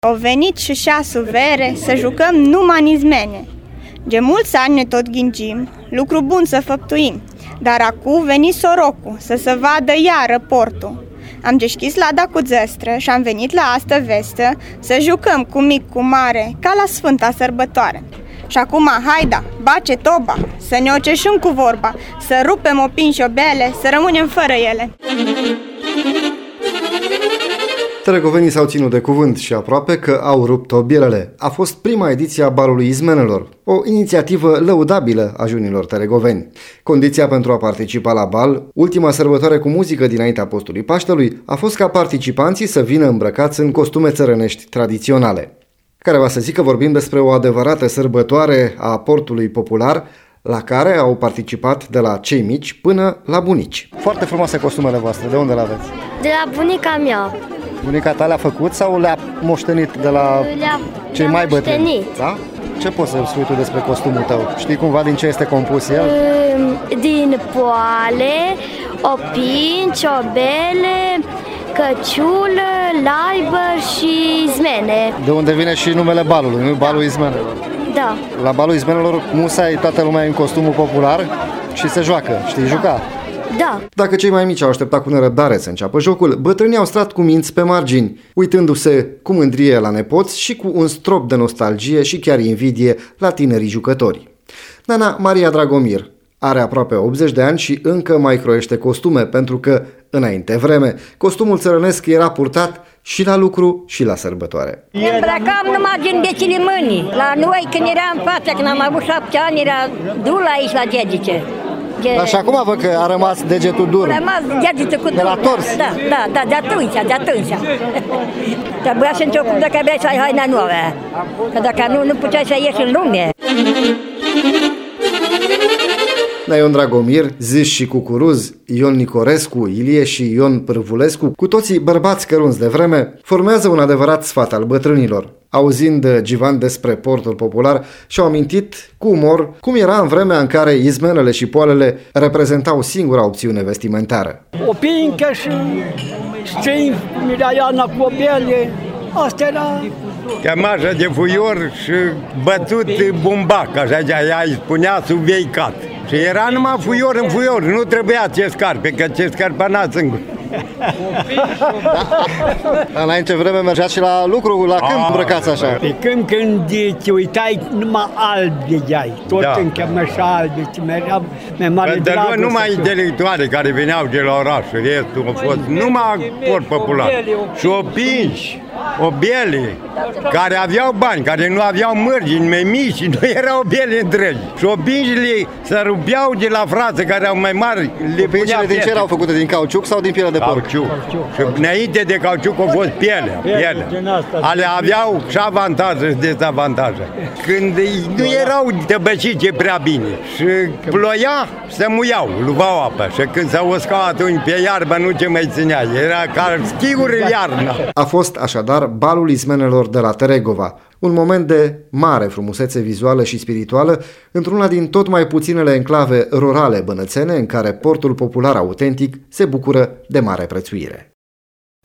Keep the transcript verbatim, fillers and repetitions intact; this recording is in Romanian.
O venit și șasul vere să jucăm numai nizmene. De mulți ani ne tot ghingim, lucru bun să făptuim, dar acu veni sorocul să se vadă iară portul. Am deschis lada cu zăstră și am venit la asta vestă să jucăm cu mic, cu mare, ca la Sfânta Sărbătoare. Și acum, haida, bace toba, să ne oceșim cu vorba, să rupem opini și obele, să rămânem fără ele. Tăregovenii s-au ținut de cuvânt și aproape că au rupt obielele. A fost prima ediție a Balului Izmenelor, o inițiativă lăudabilă a junilor tăregoveni. Condiția pentru a participa la bal, ultima sărbătoare cu muzică dinaintea postului Paștelui, a fost ca participanții să vină îmbrăcați în costume țărănești tradiționale. Care va să zic că vorbim despre o adevărată sărbătoare a portului popular, la care au participat de la cei mici până la bunici. Foarte frumoase costumele voastre, de unde le aveți? De la bunica mea. Bunica ta le-a făcut sau le-a moștenit de la le-a, cei le-a mai bătrâni? Moștenit. Da? Ce poți să spui tu despre costumul tău? Știi cumva din ce este compus el? Din poale, opini, ciobele, căciulă, laibă și izmene. De unde vine și numele balului, nu? Balul Izmenelor. Da. La Balul Izmenelor musai toată lumea în costumul popular și se joacă. Știi juca? Da. Dacă cei mai mici au așteptat cu nerăbdare să înceapă jocul, bătrânii au stat cu minți pe margini, uitându-se cu mândrie la nepoți și cu un strop de nostalgie și chiar invidie la tinerii jucători. Nana Maria Dragomir are aproape optzeci de ani și încă mai croiește costume, pentru că, înainte vreme, costumul țărănesc era purtat și la lucru și la sărbătoare. Ne îmbrăcam numai din dețile mâini. La noi, când eram în față, când am avut șapte ani, era dul aici la degice. De... Dar și acum văd că a rămas degetul dur. A rămas degetul cu de la tors. Da, da, da, de atunci, de atunci. Trebuia să încercăm dacă aveai să ai haina nouă. Că dacă nu, nu puteai să ieși în lume. Ion Dragomir, Zis și Cucuruz, Ion Nicorescu, Ilie și Ion Pârvulescu, cu toții bărbați cărunți de vreme, formează un adevărat sfat al bătrânilor. Auzind Givan despre portul popular, și-au amintit cu umor cum era în vremea în care izmenele și poalele reprezentau singura opțiune vestimentară. O pincă și string, miraiana cu obele, asta era... Cămașa de fuior și bătut bumbac, așa ea îi spunea subieicat. Și era numai fuior în fuior, nu trebuia ce scarpe, că ce scarpăna singur. Da. Înainte vreme mergeați și la lucru, la câmp îmbrăcați așa. Pe câmp când te uitai, numai alb vedeai, tot da. în cămășa albe, mergeam mai mare de dragostă. Numai intelectuale care veneau de la oraș, restul a fost numai port popular. Și opinși, obiele, care aveau bani, care nu aveau mărgini, mai mici, nu erau obiele întregi. Și opinșile se rupeau de la frață care au mai mari. Opinșile din ce erau făcute? Din cauciuc sau din piele de porc? Cauciuc. Și înainte de cauciuc a fost pielea. pielea. Ale aveau și avantaje și dezavantaje. Când nu erau tăbășice prea bine și ploia, se muiau, luvau apă. Și când se uscau atunci pe iarbă, nu ce mai ținea. Era ca schiuri în iarnă. A fost așadar Balul Izmenelor de la Tăregova, un moment de mare frumusețe vizuală și spirituală într-una din tot mai puținele enclave rurale bănățene în care portul popular autentic se bucură de mare prețuire.